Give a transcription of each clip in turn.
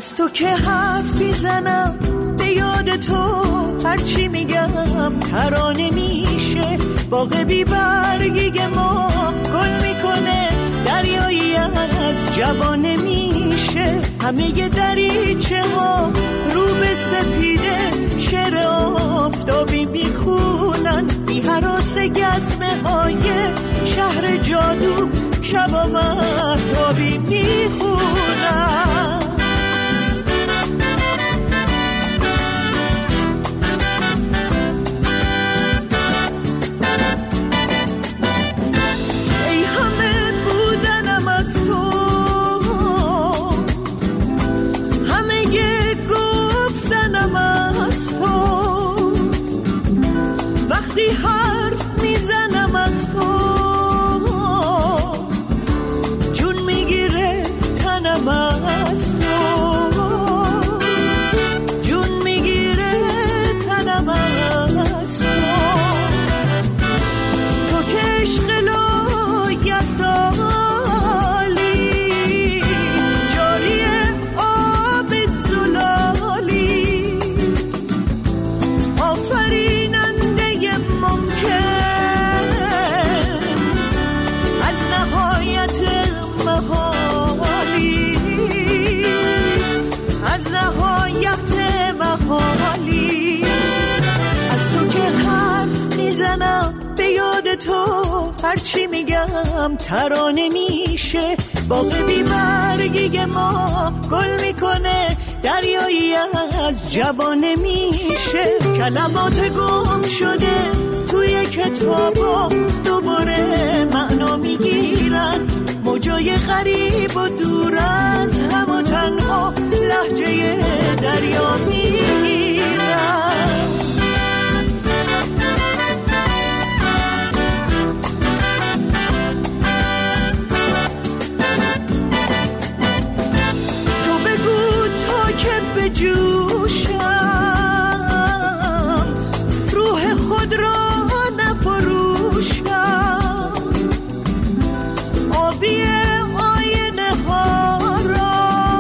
از تو که حرف میزنم به یاد تو، هرچی میگم ترانه میشه. باغ بی برگی ما گل میکنه، دریایی از جوانه میشه. همه دریچه ها رو به سپیده، شعر آفتابی میخونن. بی هراس گزمه های شهر جادو، شبا مهتابی میخونن. هرچی میگم ترانه میشه. باغ بی برگی ما گل میکنه، دریایی از جوانه میشه. کلمات گم شده توی کتابا دوباره معنا میگیرن. موجای غریب و دور از هم و تنها لهجه دریا میگیرن. جوشم روح خود را نفروشم، آبی آینه ها را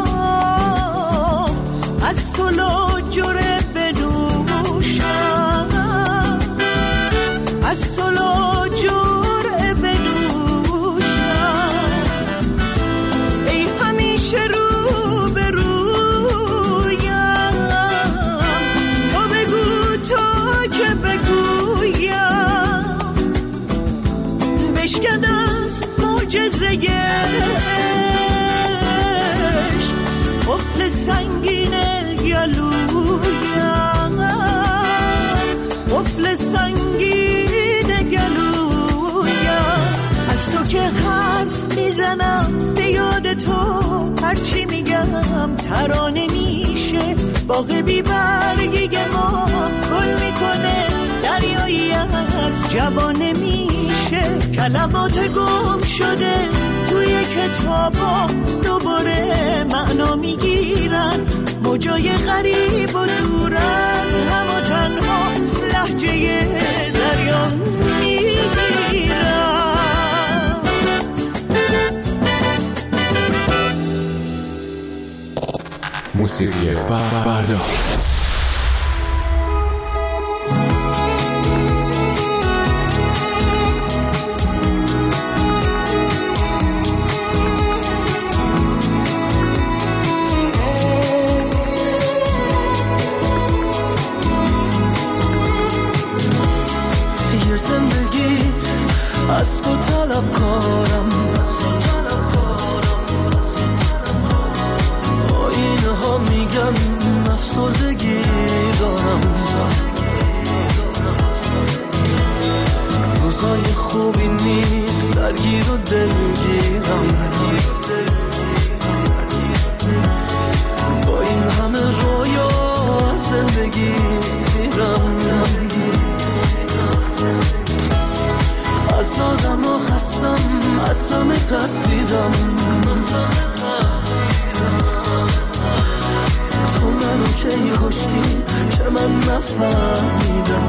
از تو لاجره بنوشم، از تو لاجره بنوشم. ای همیشه رو قفل سنگین گلویم، قفل سنگین گلویم. از تو که حرف میزنم به یاد تو، هرچی میگم ترانه میشه. باغ بی برگی ما گل میکنه، دریایی از جوانه میشه. کلمات گم شده توی کتابا دوباره معنا میگیرن. موجای غریب و دور از هم و تنها لهجه دریا میگیرن. موسیقی فردا. از تو طلبکارم، آینه ها میگن افسردگی دارم. روزای خوبی نیست، درگیر و دلگیرم. با این همه رویا زندگی سیرم. از آدم ها خستم، از همه ترسیدم. تو منو کی کشتی که من نفهمیدم.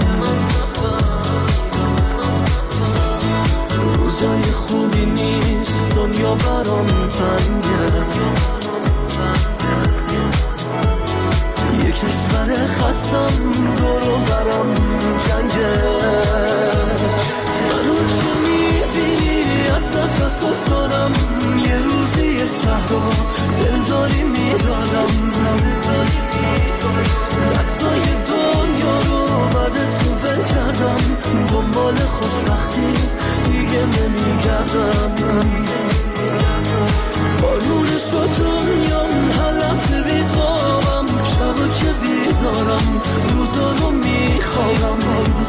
روزای خوبی نیست، دنیا برام تنگه. دستم دورو برم جنگه منو که میبینی از نفس افتادم یه روزی شهر رو دلداری میدادم دستای دنیا رو بعد تو ول کردم دنبال خوشبختی دیگه نمیگردم بارون شد دنیام هر لحظه بیتابم شبا که بیدارم روزا رو میخوابم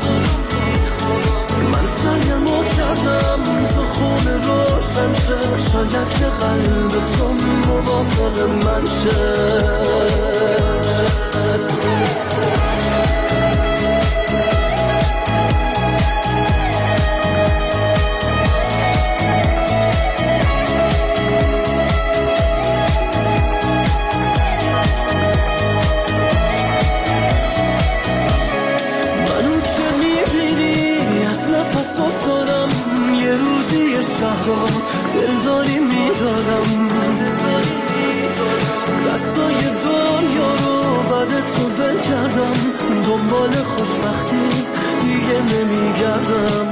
من سعیمو کردم تو خونه روشن شه شاید که قلب تو موافق من شه دلداری میدادم دستای دنیا رو بعد تو ول کردم دنبال خوشبختی دیگه نمیگردم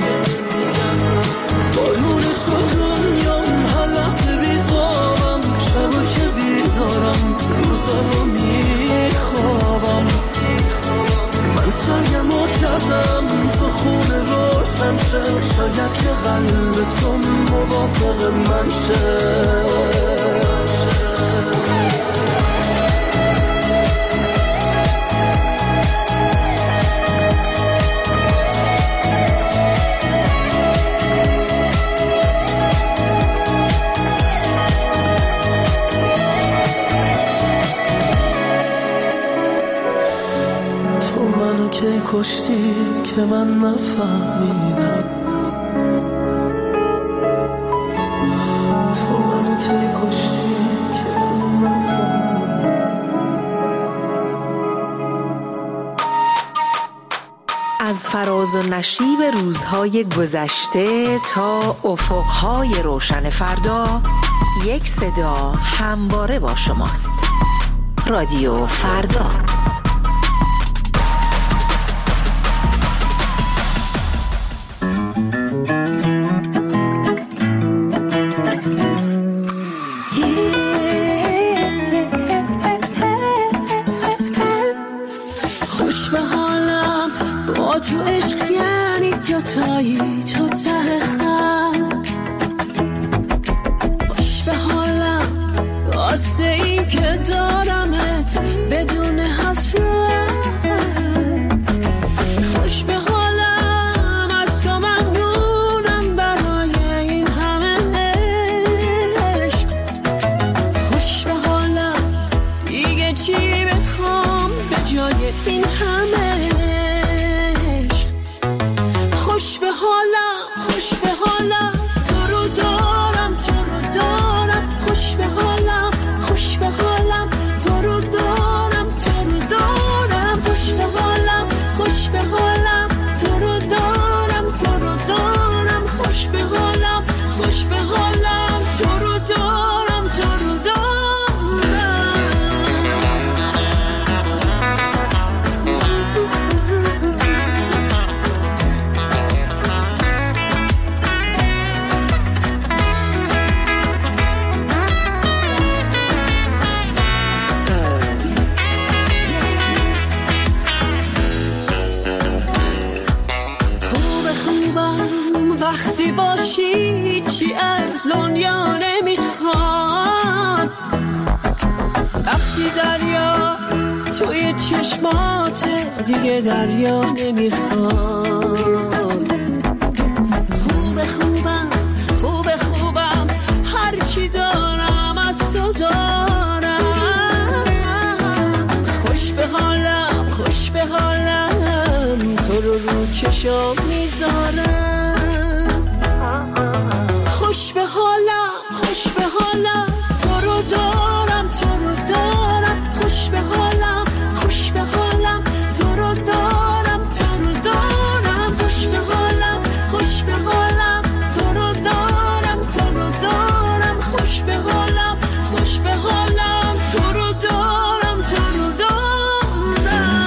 بارون شد دنیام هر لحظه بیتابم شبا که بیدارم روزا رو میخوابم من سعیمو کردم تو خونه روشن شه شاید که قلب تو موافق من شه که کشتی که من نفهمیدم تو منو که کشتی که از فراز و نشیب روزهای گذشته تا افقهای روشن فردا یک صدا همواره با شماست. رادیو فردا. تو عشق یعنی دوتایی تو ته خط باش به حالم واسه این که دارمت بدون حسرت خوش به حالم از تو ممنونم برای این همه عشق خوش به حالم دیگه چی بخوام به جای این همه خوش به حالم خوش به حالم تو رو دارم تو رو دارم خوش به حالم خوش به حالم تو رو دارم تو رو دارم خوش به حالم خوش به حالم تو رو دارم تو رو دارم خوش به حالم خوش به حالم تو رو دارم تو رو دارم وقتی باشی چی از دنیا نمیخواد وقتی دریا توی چشمات دیگه دریا نمیخواد خوبه خوبم خوبه خوبم هرچی دارم از تو دارم خوش به حالم خوش به حالم تو رو چشام میذارم خوش به حالم خوش به حالم تو رو دارم تو رو دارم خوش به حالم خوش به حالم تو رو دارم تو رو دارم خوش به حالم خوش به حالم تو رو دارم تو رو دارم خوش به حالم خوش به حالم تو رو دارم تو رو دارم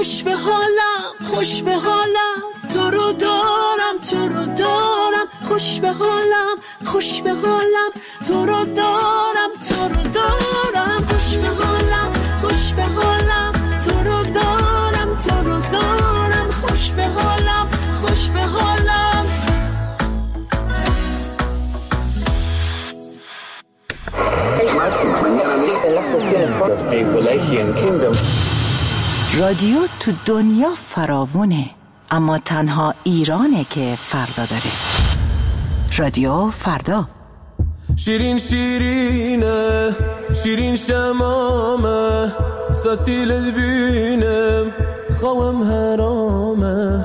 خوش به حالم خوش به حالم تو رو دارم تو رو دارم خوش به حالم خوش به حالم تو رو دارم تو رو دارم خوش به حالم خوش به حالم تو رو دارم تو رو دارم خوش به حالم خوش به حالم. رادیو تو دنیا فراوونه، اما تنها ایرانه که فردا داره. رادیو فردا. شیرین شیرینه شیرین شمامه ستیلت بینم خوام حرامه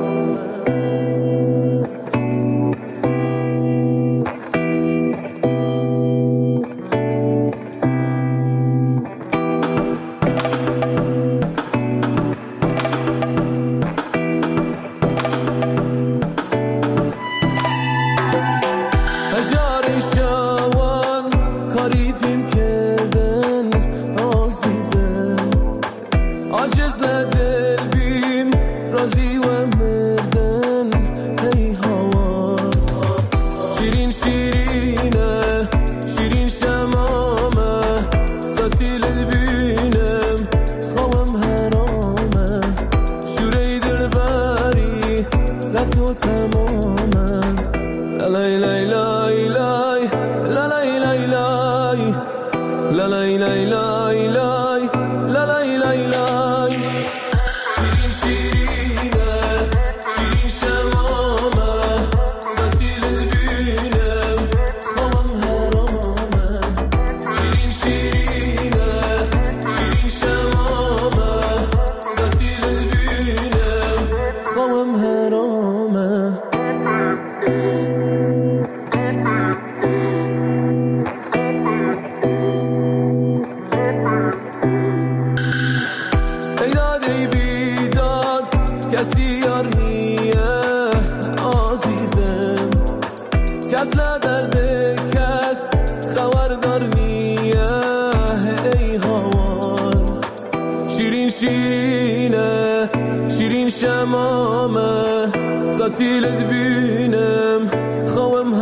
ستیلت بینم خوام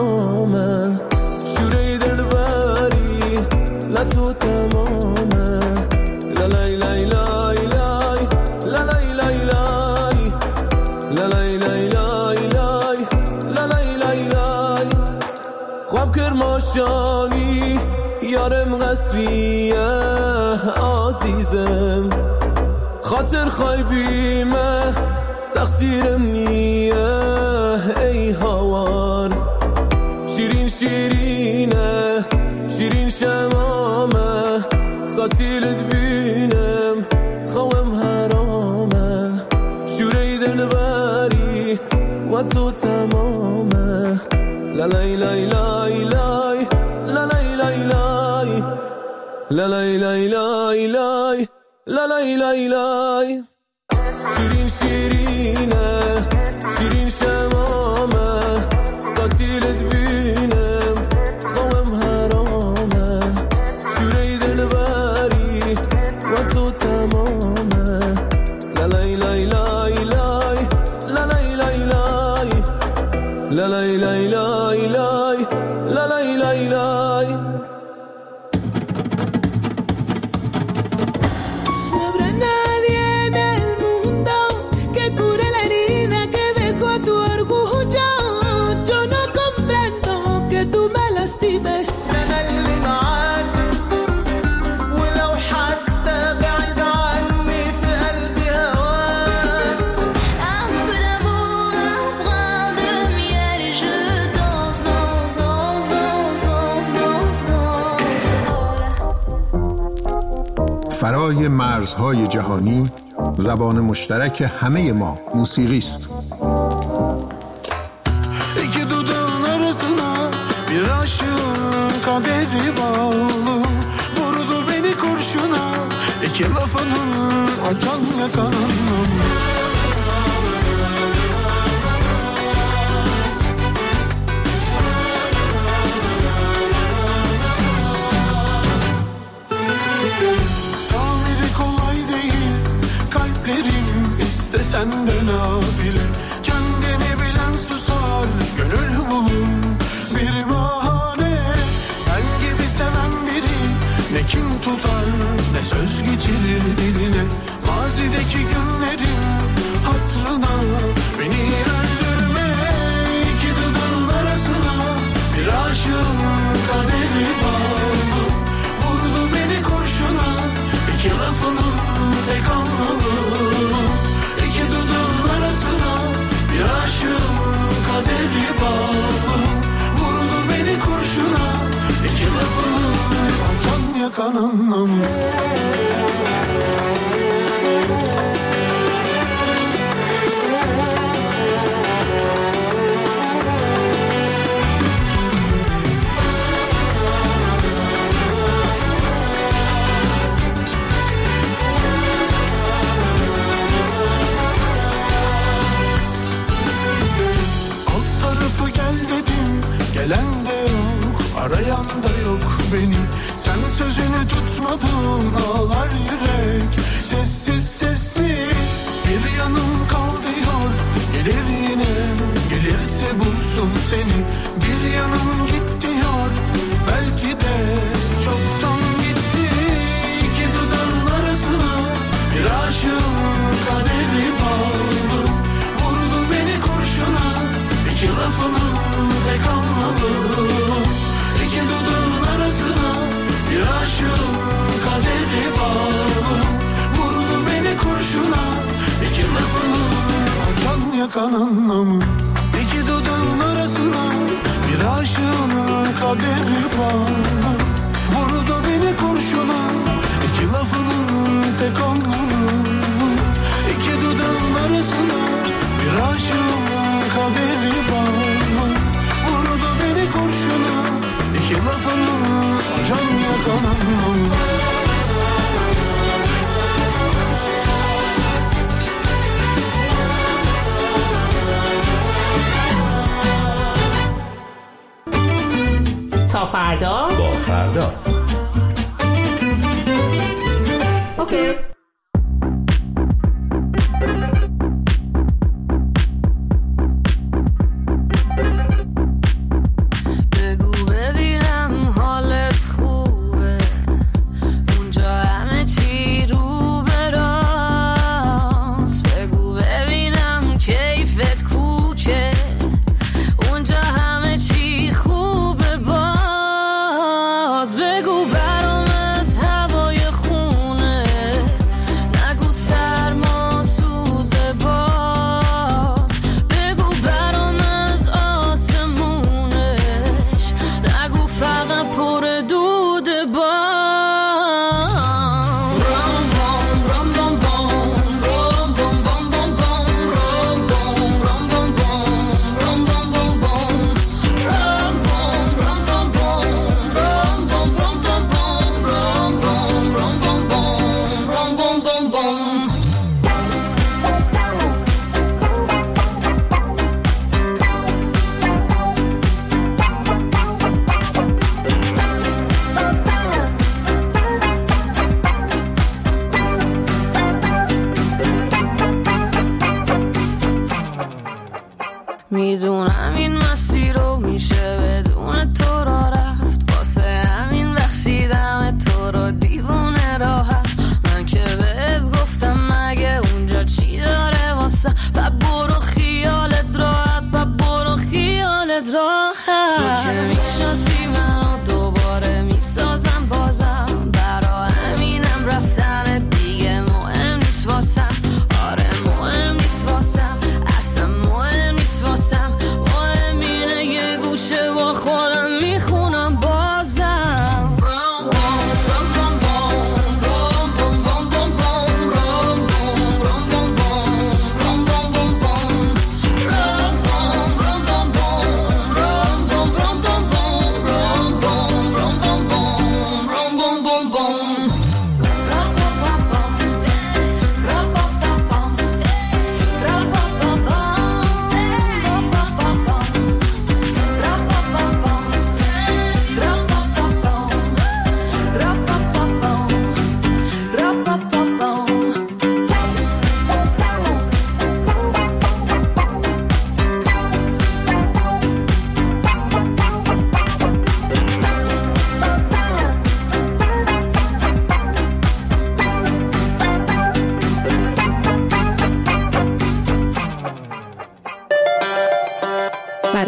حرامه شوره دلبری لطو تمامه لالای لای لای لای لالای لای لای لالای لای لای لای لالای لای لای خواب کرماشانی یارم قصریه عزیزم خاطر خایبیمه تقصیرم نیه ای هوار شیرین شیرینه شیرین شمامه ستیلت بینم خوام حرامه شوره دلبری و تو تمامه لالای لای لای لای لالای لای لای لالای لای لای لای لالای لای لای شیرین شیرینه شیرین شمامه ستیلت بینم خوام حرامه شوره دلبری و تو تمامه لالای لای لای لای لالای لای لای لالای لای لای لای لالای لای لای فرای مرزهای جهانی زبان مشترک همه ما موسیقی است. İki dudağın arasına bir aşığın kaderi bağlı vurdu beni kurşuna iki lafının acan ve kanım. bende nafile. Kendini bilen susar, gönül bulur bir bahane. Ben gibi seven biri ne kin tutar ne söz geçirir diline. Mazideki günlerin hatırına beni öldürme. İki dudağın arasına bir aşığın kaderi bağlı. Vurdu beni kurşuna iki lafının tek anlamı. İki dudağın arasına bir aşığın kaderi bağlı. Vurdu beni kurşuna iki lafının can yakan anlamı. Gelen de yok, arayan da yok beni. Sen sözünü tutmadın, ağlar yürek. Sessiz sessiz bir yanım kal diyor. Gelir yine, gelirse bulsun seni. Bir yanım git diyor, belki de çoktan gitti. İki dudağın arasına bir aşığın kaderi bağlı. Vurdu beni kurşuna iki lafının tek anlamı. İki dudağın arasına bir aşığın kaderi bağlı. Vurdu beni kurşuna iki lafının can yakan anlamı. İki dudağın arasına bir aşığın kaderi bağlı. Vurdu beni kurşuna iki lafının tek anlamı. İki dudağın arasına bir aşığın kaderi bağlı. Vurdu beni kurşuna iki lafının can yakan anlamı. تا فردا با فردا. اوکی.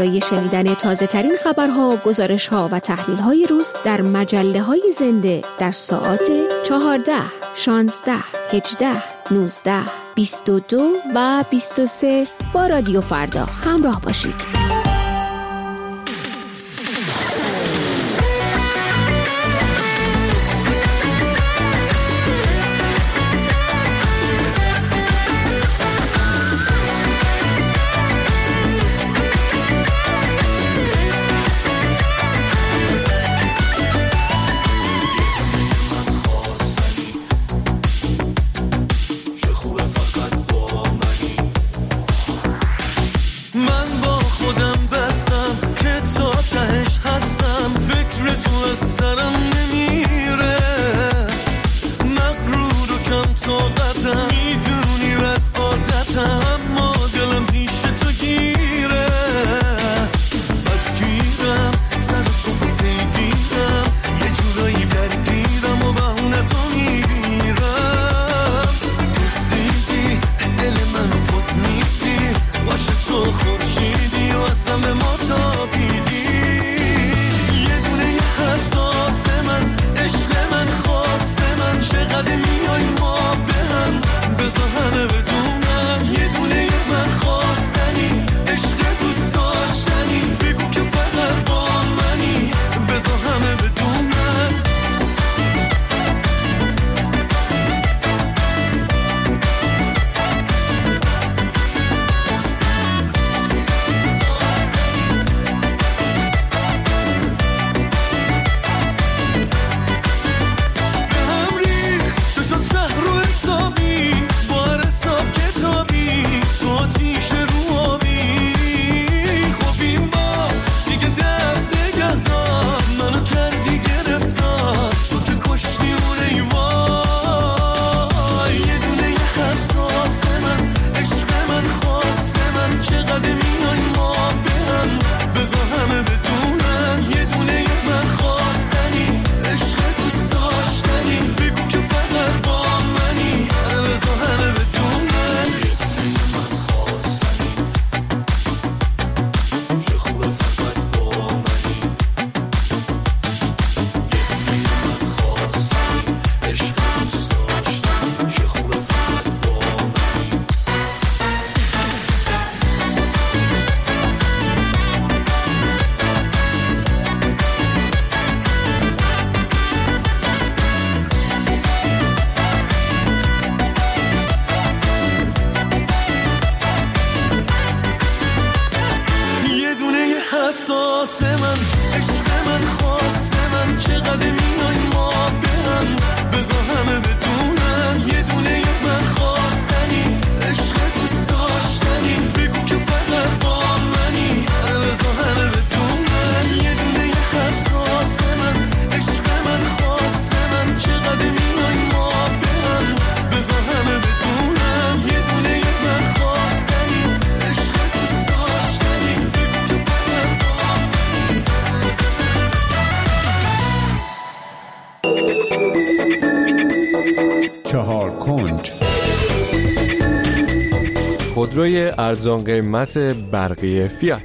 برای شنیدن تازه ترین خبرها، گزارش‌ها و تحلیل‌های روز در مجله‌های زنده در ساعات 14، 16، 18، 19، 22 و 23 با رادیو فردا همراه باشید. خودروی ارزان قیمت برقی فیات.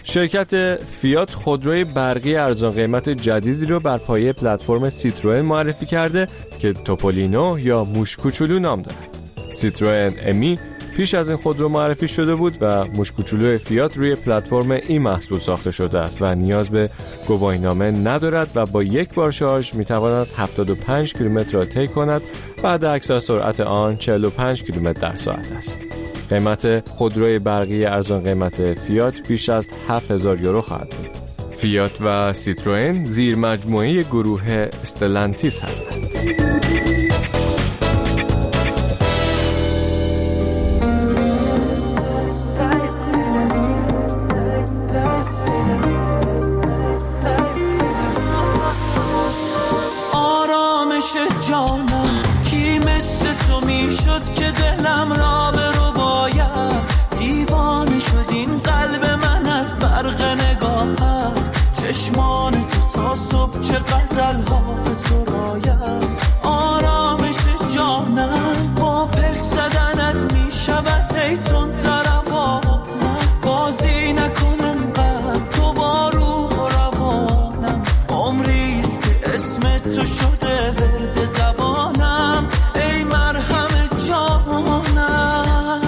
شرکت فیات خودروی برقی ارزان قیمت جدیدی رو بر پایه پلتفرم سیتروئن معرفی کرده که توپولینو یا موش کوچولو نام داره. سیتروئن امی پیش از این خودرو معرفی شده بود و موش کوچولو فیات روی پلتفرم این محصول ساخته شده است و نیاز به گواهینامه ندارد و با یک بار شارژ میتواند 75 کیلومتر را طی کند و حد سرعت آن 45 کیلومتر در ساعت است. قیمت خودروی برقی ارزان قیمت فیات بیش از 7000 یورو خواهد بود. فیات و سیتروئن زیر مجموعه گروه استلانتیس هستند. آرامش جانم کی مثل تو میشد که دلم را برو باید دیوانه شد این قلب من از برق نگاهت چشمان تو تا صبح چه غزل ها به سراید آرامش جانم با پلک زدنت میشود هی تون ترم با من بازی نکنم قلب اسم تو شده ورد زبانم، ای مرهم جانم.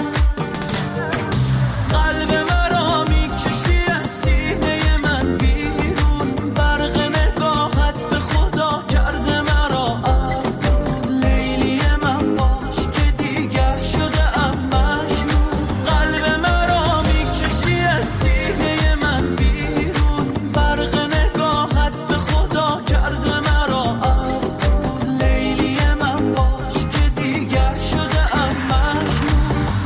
قلب مرا میکشی از سینه من بیرون، برق نگاهت به خدا کرده مرا از لیلی من باش که دیگر شده ام مجنون. قلب مرا میکشی از سینه من بیرون، برق نگاهت به خدا کرده مرا از لیلی من باش که دیگر شده ام مجنون.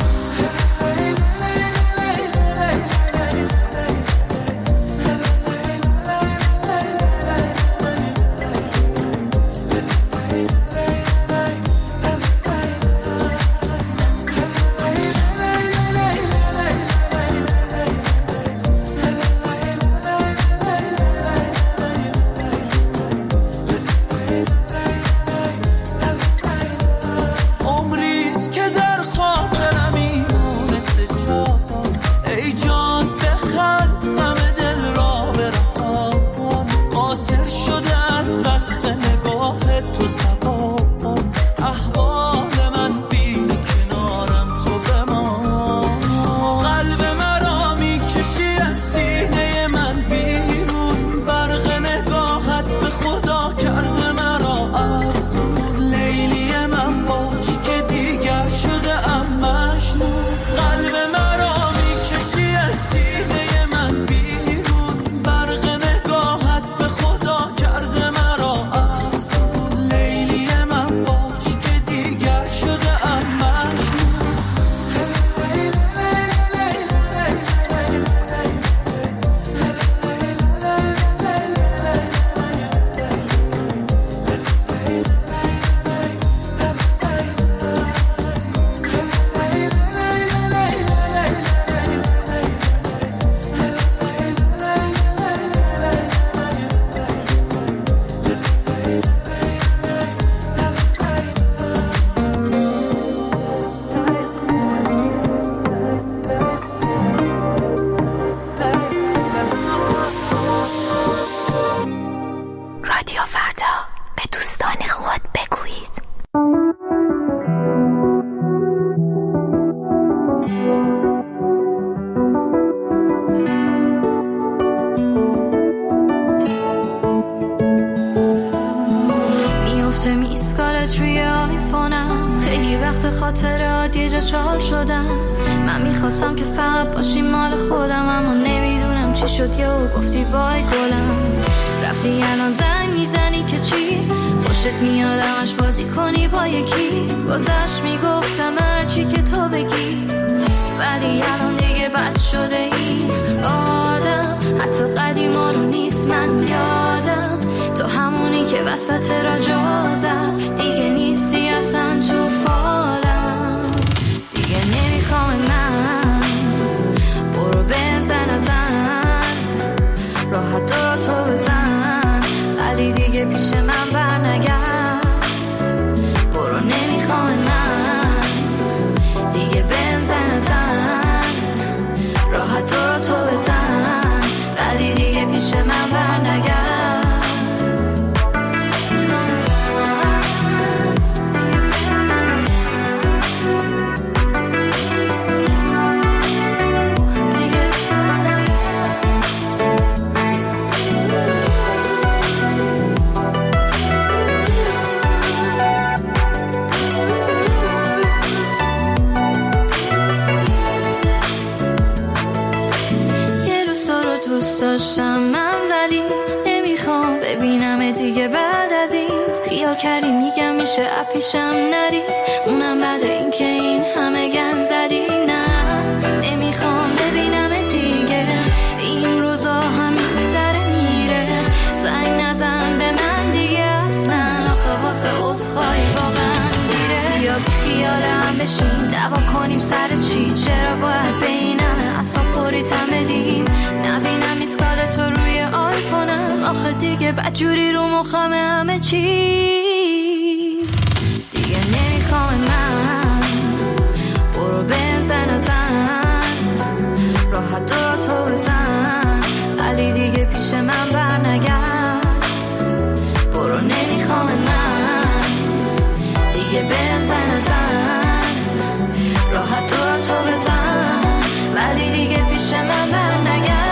عمریست که در خاطرم میمونسته جان، ای جان بخندم دل را برهان. قاصر شده از وصف نگاه تو زبان، احوال من بین کنارم تو بمان. قلب مرا میکشی از سینه من بیرون، برق نگاهت به خدا کرده مرا از لیلی من باش که دیگر شده ام مجنون. قلب مرا میکشی از سینه من بیرون، برق نگاهت به خدا کرده مرا از لیلی من باش که دیگر شده ام مجنون. رادیو فردا، به دوستان خود بگویید. میفته میسکالت روی آیفونم، خیلی وقت خاطرات یه جا چال شدم. من میخواستم که فقط باشی مال خودم، اما نمیدونم چی شد یهو گفتی بای گلم. رفتی الان زنگ میزنی که چی؟ خوشت میاد همش بازی کنی با یکی. گذشت میگفتم هرچی که تو بگی، ولی الان دیگه بد شده ای آدم. حتی قدیما رو نیست من یادم، تو همونی که وسط رجا زد. دیگه نیستی اصلا تو فالم، دیگه نمیخوام من. برو بهم زن راحت دار تو بزن، ولی دیگه پیش من برنگرد. برو نمیخوام من، دیگه بهم زن راحت دار تو بزن، ولی دیگه پیش من برنگرد. دوست داشتم من، ولی نمیخوام ببینم دیگه. بعد از این خیال کردی میگم میشه اپیشم نری، اونم بعد این که این همه گند زدی. نه نمیخوام ببینم دیگه، این روزا هم سر میره. زنگ نزن به من دیگه اصلا، آخه واسه عذرخواهی واقعا دیره. بیا خیالم بشین دعوا کنیم سر چی؟ چرا باید بینمه اصلا خوریت هم بدیم؟ نبینم ایسکال تو روی آیفونم، آخه دیگه بدجوری رو مخم همه چی. دیگه نمیخوام من، برو بهم زن راحت دار تو بزن، ولی دیگه پیش من برنگرد. برو دیگه بهم زن راحت تو بزن ولی دیگه پیش من بر نگرد.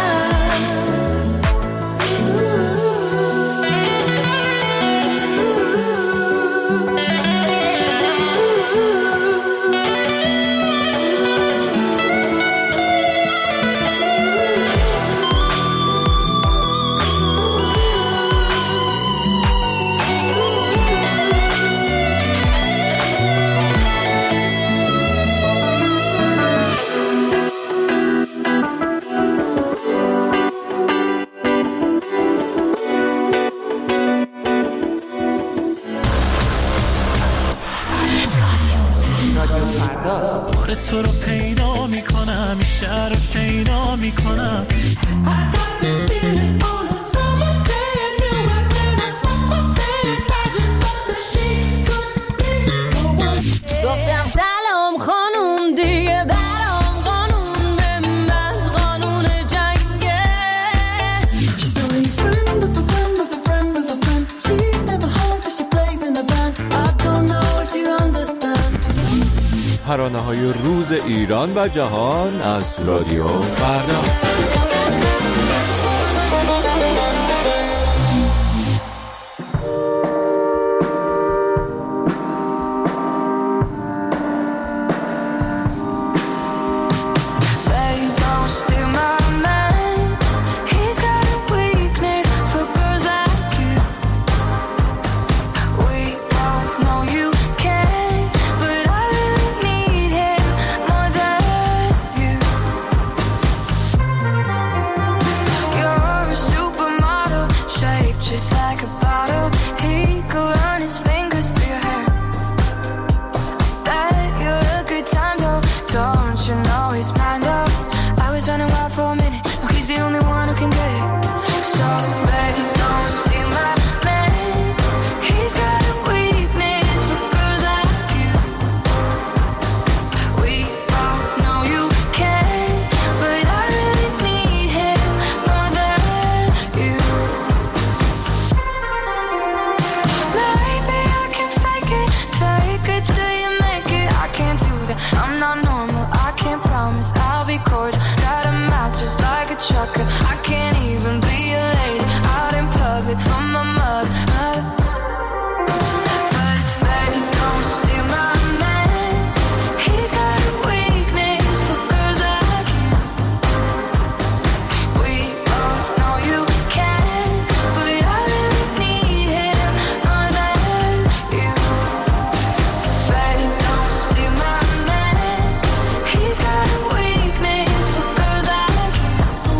تو رو پیدا میکنم این شهر رو شیدا میکنم گفتم سلام خانوم دیگه برام قانون به من قانون جنگه. She's only friend of a friend of a friend of a friend. She's never home but she plays in a band. I don't know if you understand. ترانه‌های روز ایران و جهان از رادیو فردا. I can't even be a lady out in public from my mug. But baby, don't steal my man. He's got a weakness for girls like you. We both know you can, but I really need him more than you. Baby, don't steal my man. He's got a weakness for girls like you.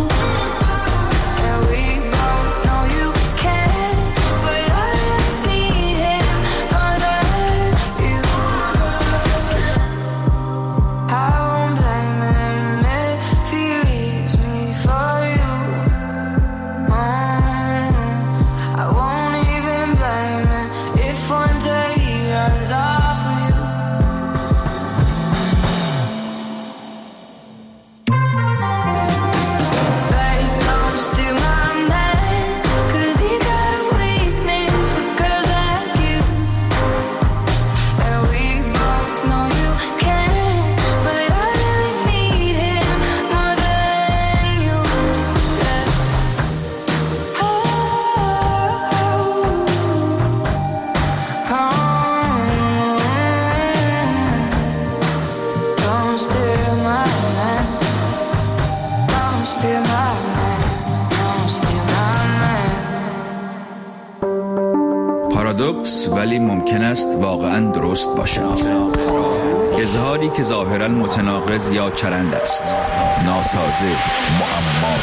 پارادوکس ولی ممکن است واقعاً درست باشد. اظهاری که ظاهراً متناقض یا چرند است. ناسازه، معما.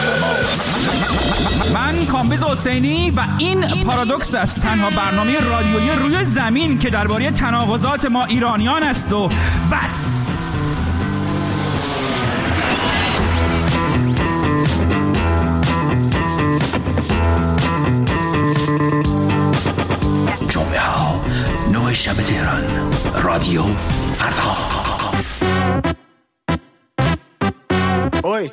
من کامبیز حسینی و این پارادوکس است، تنها برنامه رادیویی روی زمین که درباره تناقضات ما ایرانیان است و بس. جمعه ها 9 شب تهران، رادیو فردا. اوی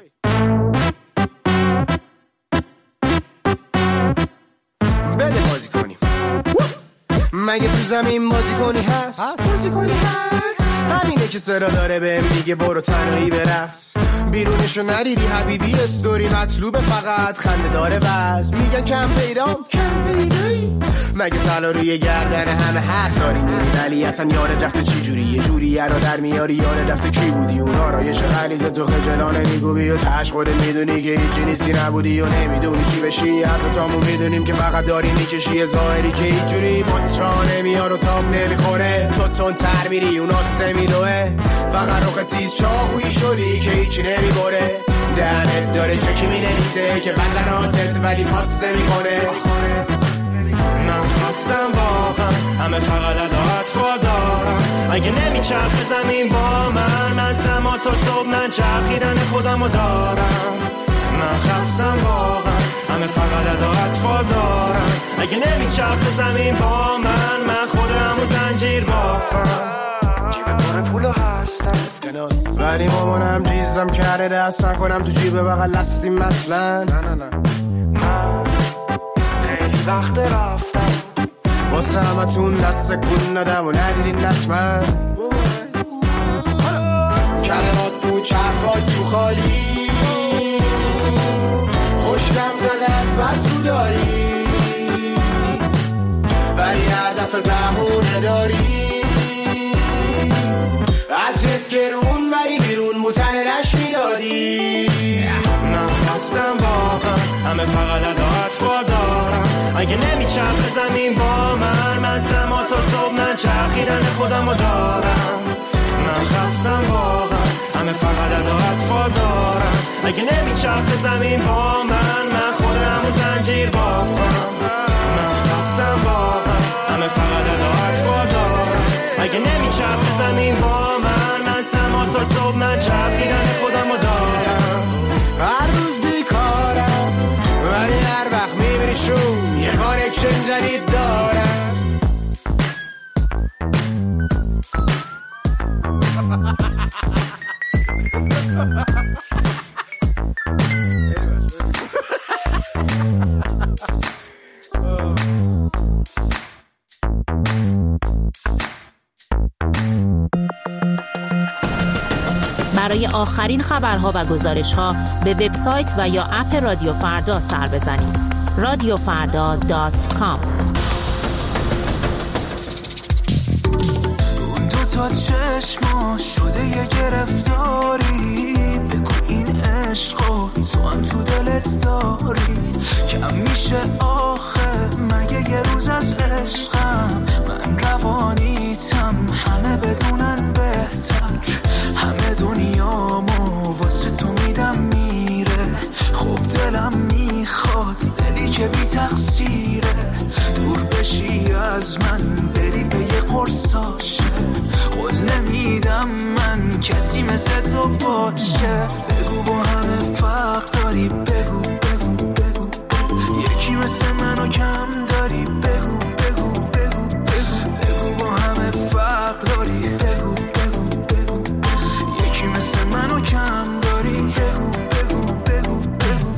بده بازی کنیم. مگه تو زمین بازیکنی هست؟ همینه که صدا داره بهم میگه برو تنهایی برقص. بیرونشو نریدی حبیبی استوری مطلوب فقط خنده داره بس. میگن کم پیدام مگه طلا روی گردن همه هست داری میری ولی اصلا یاد رفته چی جوری یه جوری یارا در میاری یاد رفته کی بودی اون آرایش غلیظ تو خجلانه میگوبی و تاش خودت میدونی که هیچی نیستی نبودی و نمیدونی چی بشی. حتی تامون میدونیم که فقط داری میکشی ظاهری که هیچ جوری بچا نمیار و تاب نمیخوره. تو تون تر میری اون آسه میدوه فقط روخ تیز چاقویی شدی که هیچی نمیبره. دهنت داره چکی مینویسه که وطناتت ولی پاس نمیکنه. من خواستم واقعا همه فقط اداعت وادارم. اگه نمیچرخه زمین با من سما تا صبح من چرخیدن خودمو دارم. من خواستم واقعا همه فقط اداعت وادارم. اگه نمیچرخه زمین با من خودمو زنجیر بافم. جیب پر پولو هستم ولی مامانم جیزم کرده دست نکنم تو جیب بغل لستیم مثلا. نه من خیلی وقت رفتم واسه همتون دست کن ندم و ندیدین نتمن. کلمات تو چرفات تو خالی خوشگم زده از بسو داری ولی هر دفعه بهونه داری. عطرت گرون ولی بیرون متنرش میدادی. من خواستم واقعا همه فقط اداعت وادارم. اگه نمیچرخه زمین با من سما تا صبح من چرخیدن خودمو دارم. من خواستم واقعا همه فقط اداعت وادارم. اگه نمیچرخه زمین با من خودمو زنجیر بافم. من خواستم واقعا همه فقط اداعت وادارم. اگه نمیچرخه زمین با من سما تا صبح من چرخیدن خودمو دارم. هر روز بیکارم ولی هر وقت میبینی شون یه کانکشن جدید دارم. برای آخرین خبرها و گزارش‌ها به وبسایت و یا اپ رادیو فردا سر بزنید. radiofarda.com. اون دوتا چشما شده یه گرفتاری. بگو این عشقو تو هم تو دلت داری. کم میشه آخه مگه یه روز از عشقم من روانیتم همه بدونن بهتر. همه دنیامو واسه تو میدم میره. خب دلم میخواد دلی که بی تقصیره. دور بشی از من بری به یه قرصاشه. قول نمیدم من کسی مثل تو باشه. بگو با همه فرق داری. بگو بگو بگو بگو یکی مثل منو کم داری. بگو بگو بگو بگو بگو با همه فرق داری. بگو بگو بگو یکی مثل منو کم داری. بگو بگو بگو بگو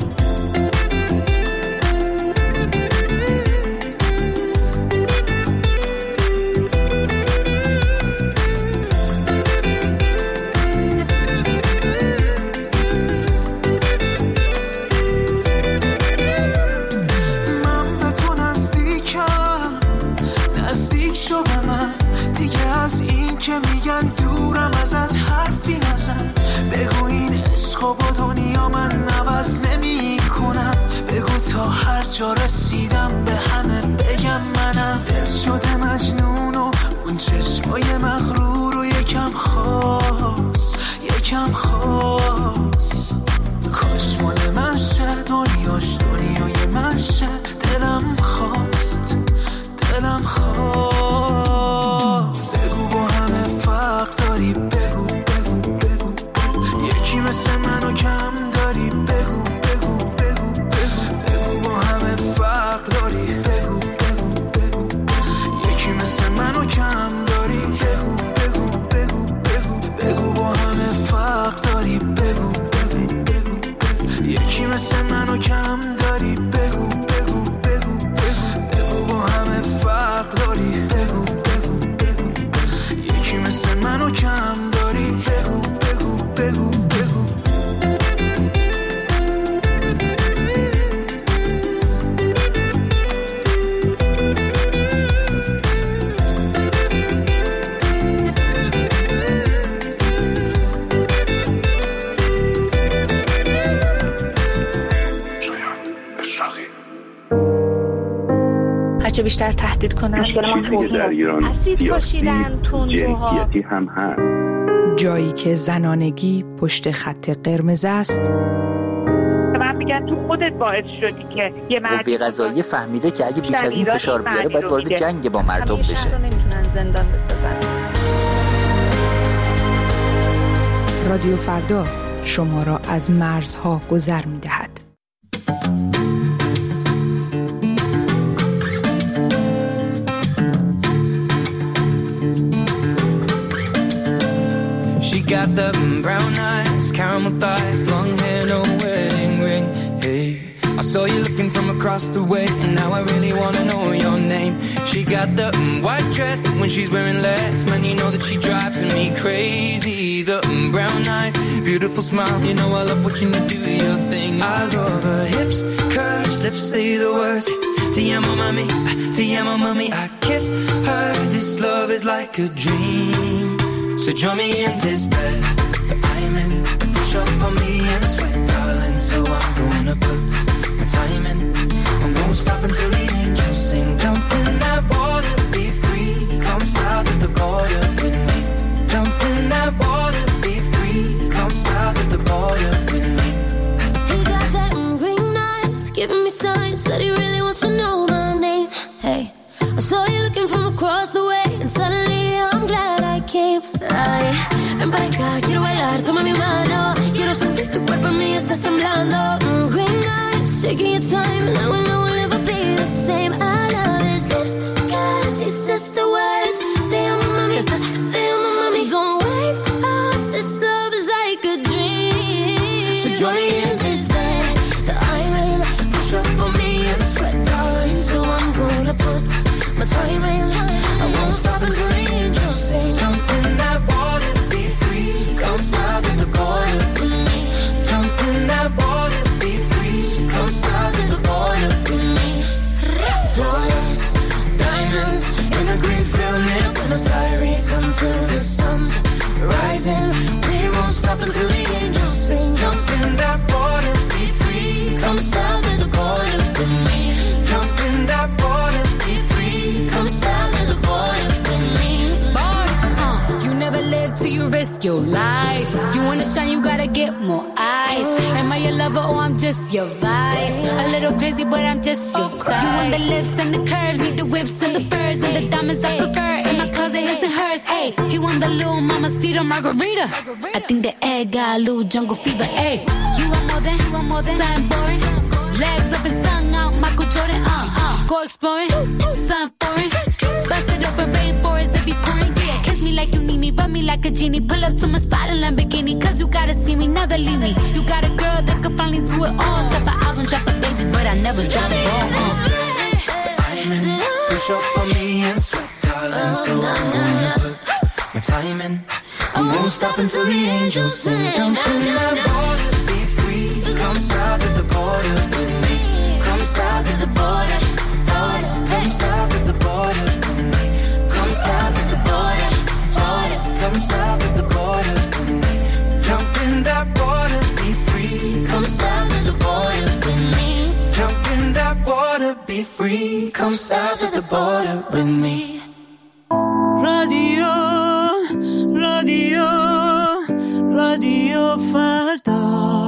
میگن دورم ازت حرفی نزن. بگو این عشقو با دنیا من عوض نمی کنم. بگو تا هر جا رسیدم به همه بگم منم. دل شده مجنون و اون چشمای مغرور و یکم خاص یکم خاص. کاش مال من شه دنیاش دنیای من شه. دلم خواست دلم خواست. بگو با همه فرق داری. بگو بگو بگو بگو یکی مثل منو کم داری. بگو بگو بگو بگو بگو با همه فرق داری. بگو بگو بگو یکی مثل منو کم داری. بگو بگو بگو بگو بگو با همه فرق داری. بگو بگو بگو بگو یکی مثل منو کم داری. بگو بگو بگو بگو بگو با همه فرق داری. بگو تو کم داری بگو بگو بگو بگو. هرچه بیشتر تهدید کنن چیزی که در ایران اسید پاشیدن تندروها جنسیتی هم هست. جایی که زنانگی پشت خط قرمز است. من میگن تو خودت باعث شدی که یه قوه قضاییه فهمیده که اگه بیش از این فشار بیاره باید وارد جنگ با مردم بشه. همیشه نمیتونن زندان بسازن. رادیو فردا شما را از مرزها گذر می‌دهد. Got the brown eyes, caramel thighs, long hair, no wedding ring. Hey, I saw you looking from across the way, and now I really wanna know your name. She got the white dress, but when she's wearing less, man, you know that she drives me crazy. The brown eyes, beautiful smile, you know I love watching you do your thing. I love her hips, curves, lips say the words. Te amo mami, te amo mami. I kiss her. This love is like a dream. So join me in this bed that I'm in. Push up on me and sweat, darling. So I'm gonna put my time in. I won't stop until the angels sing. Jump in that water, be free. Come south of the border with me. Jump in that water, be free. Come south of the border with me. He got that green eyes, giving me signs that he really wants to know my name. Hey, I saw you looking from across the way, and suddenly I'm glad I came. Ay, ven para acá, quiero bailar, toma mi mano. Quiero sentir tu cuerpo en mí, estás temblando. Green eyes, taking your time, and now I know we'll never be the same. I love his lips, cause he says the words. Te amo mami, te amo mami. Don't wake up, this love is like a dream. So join me in this bed that I'm in. Push up on me and sweat, darling. So I'm gonna put my time in. I won't stop until the angels sing. Jump in that water, be free. Come south of the border with me. Jump in that water, be free. Come south of the border with me. Flawless diamonds in a green field near Buenos Aires until the sun's rising. We won't stop until the angels sing. Jump in that water, be free. Come south of the border with me. Jump in that water, be free. Come south of the border with me. You never live till you risk your life. You wanna shine, you gotta get more eyes. Am I your lover or I'm just your vice? A little crazy, but I'm just your type. You want the lips and the curves, need the whips and the furs and the diamonds I prefer. In my closet, his and hers. Ayy, he want the little mamacita margarita. I think the egg got a little jungle fever. Ayy, you want more than something boring. Legs up and tongue out, Michael Jordan. Go exploring, something foreign. Bust it up in rainforest, it be pouring. Yeah, kiss me like you need me, rub me like a genie. Pull up to my spot in Lamborghini, cause you gotta see me, never leave me. You got a girl that could finally do it all. Drop an album, drop a baby, but I never drop a ball. I'm in, push up on me and sweat, darling. So I'm gonna put my time in. I won't stop until the angels sing. Jump in that water, be free. Come south of the border with me. Come south of the border, border. Come south of the border with me. Come south of the border, border. Come south of the border with me. Jump in that water, be free. Come south of the border with me. Jump in that water, be free. Come south of the border with me. رادیو رادیو رادیو فردا.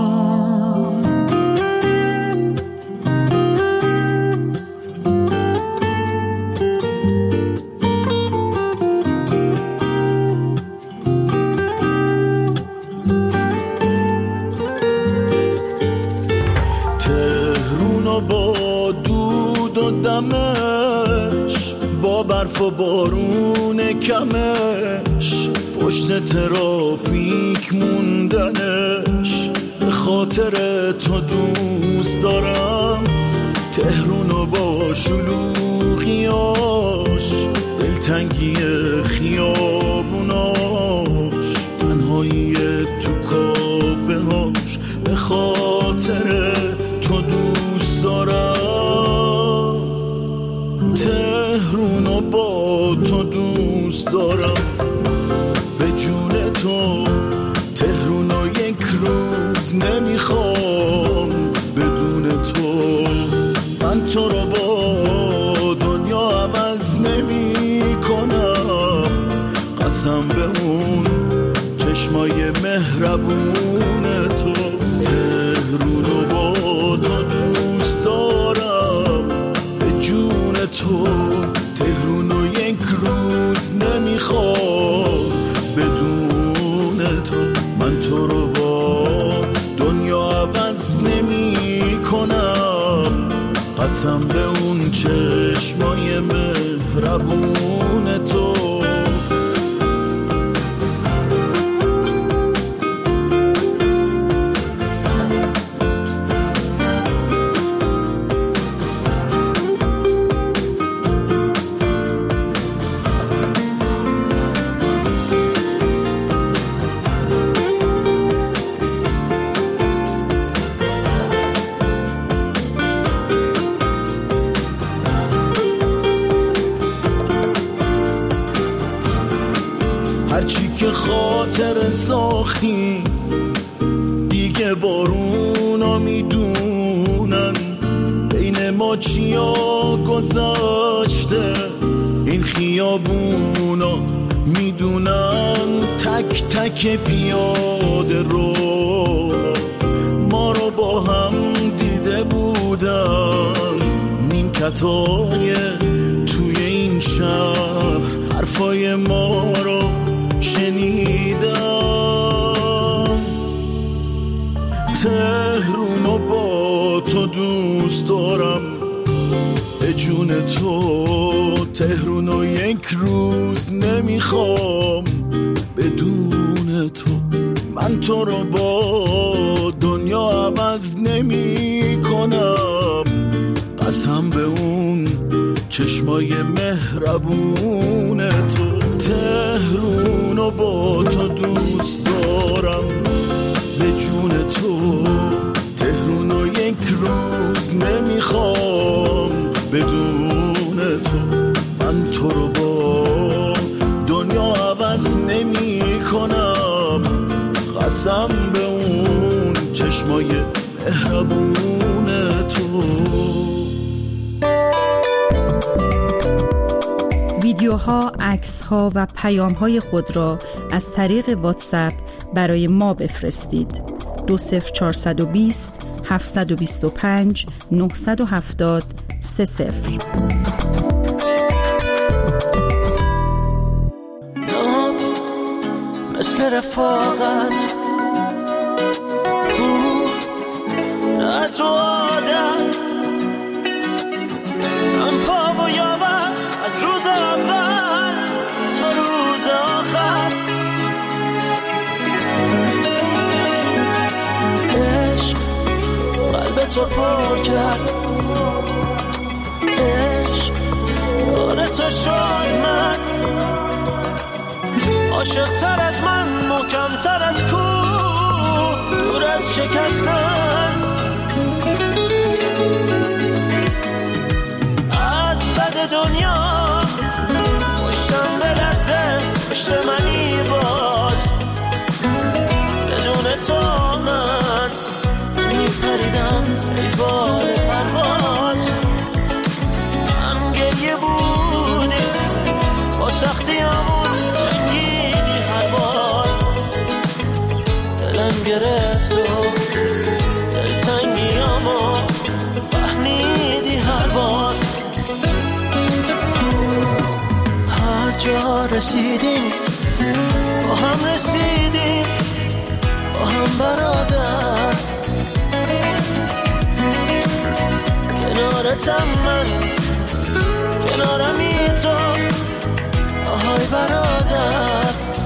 با دود و دمش، با برف و بارون کمش، پشت ترافیک موندنش، به خاطر تو دوست دارم تهرونو با شلوغیاش، دلتنگی خیابوناش، تو دوست دارم به جون تو تهرونو یک روز نمیخوام بدون تو من تو رو با دنیا عوض نمی کنم قسم به اون چشمای مهربون تو تهرونو با تو دوست دارم به جون تو تهرونو یک روز نمیخوام بدون تو من تو رو با دنیا عوض نمی کنم قسم به اون چشمای مهربون تو هرچی که خاطر ساختی دیگه بارونا میدونن بین ما چیا گذاشته این خیابونا میدونن تک تک پیاده رو ما رو با هم دیده بودن نیمکتای توی این شهر حرفای ما رو شنیدم تهرونو با تو دوست دارم به جون تو تهرونو یک روز نمیخوام بدون تو من تو رو با دنیا عوض نمی کنم قسم به اون چشمای مهربون تو تهرونو با تو دوست دارم به جون تو تهرونو یک روز نمیخوام بدون تو من تو رو با دنیا عوض نمی کنم قسم به اون چشمای مهربون تو ویدیوها، عکس‌ها و پیام‌های خود را از طریق واتساپ برای ما بفرستید. 20420 725 970 30. مثل رفاقت بود از رو عادت من پا و یاور از روز اول تا روز آخر عشق قلب تو پر کرد عشق کار تو شد من عاشق تر از من محکم تر از کوه دور از شکستن از بد دنیا پشتم بلرزه پشت منی باز بدون تو من میپریدم ای بال پرواز هم گریه بودی با سختی همون جنگیدی هر بار دلم گرفت و دلتنگی همو فهمیدی هر بار هر جا رسیدیم با هم رسیدیم با هم برادر کنارتم من کنارمی تو آهای برادر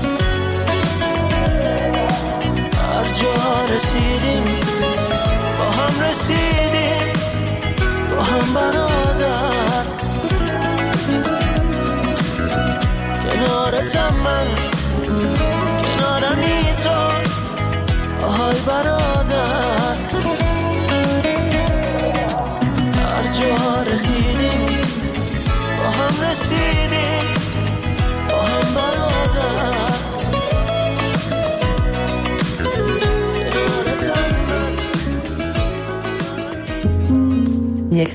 هر جا رسیدیم با هم رسیدیم با هم برادر کنارتم من کنارمی تو آهای برادر هر جا رسیدیم با هم رسیدیم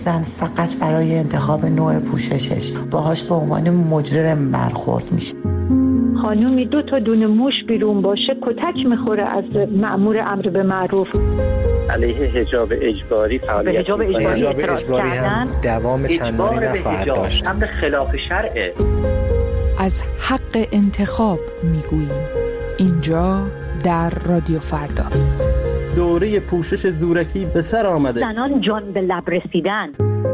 زن فقط برای انتخاب نوع پوششش باهاش به عنوان مجرم برخورد میشه. خانومی 2 تا دونه موش بیرون باشه کتک میخوره از مأمور امر به معروف. علیه حجاب اجباری فعالیت حجاب اجباری هم دوام چندانی نخواهد داشت. امر خلاف شرعه. از حق انتخاب میگوییم اینجا در رادیو فردا. دوره پوشش زورکی به سر آمده. زنان جان به لب رسیدن.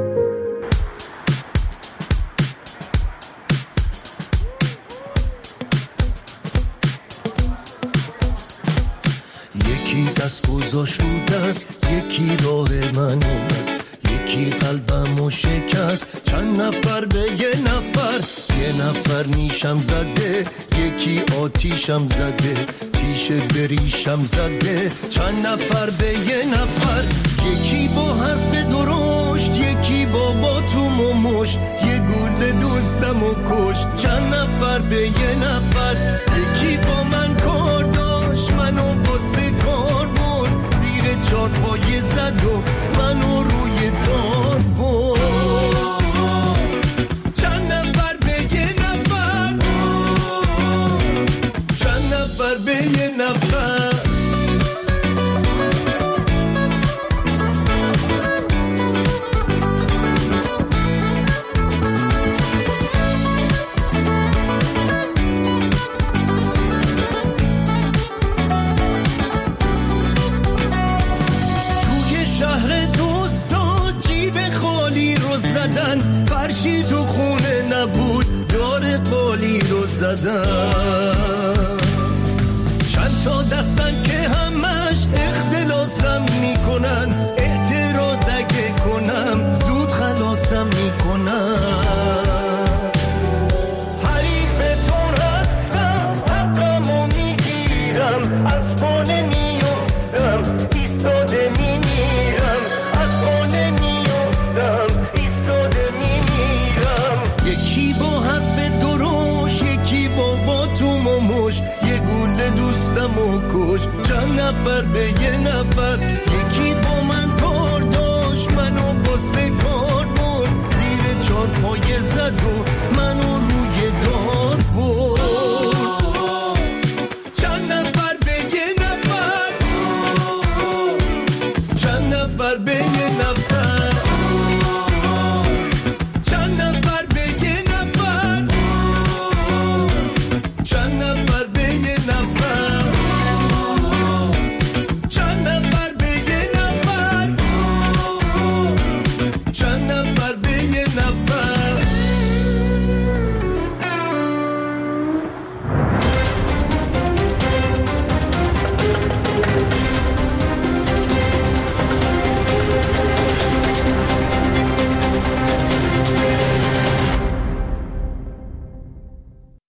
یکی دست گذاشت رو دست، یکی راه من است، یکی قلبمو شکست. چند نفر به یه نفر نیشم زده، یکی آتیشم زده، تیشه بریشم زده. چند نفر به یه نفر، یکی با حرف درشت، یکی با توم و مشت، یه گل دوستمو کشت. چند نفر به یه نفر، یکی با من کار داشت، منو واسه کار برد، زیر چارپایه زد و منو روی دار برد. چند نفر به یه نفر، چند نفر به یه نفر. فرشی تو خونه نبود، دار قالی رو زدن. چند تا دستن که همش اختلاسم میکنن، اعتراض اگه کنم زود خلاصم میکنن. حریفتون هستم، حقمو میگیرم، از پانه میفتم، ایستاده میمیرم، از پانه میفتم، ایستاده میمیرم. یکی با حرف دروش، یکی با توم و مش، یه گوله دوستمو کش. چند نفر به یه نفر،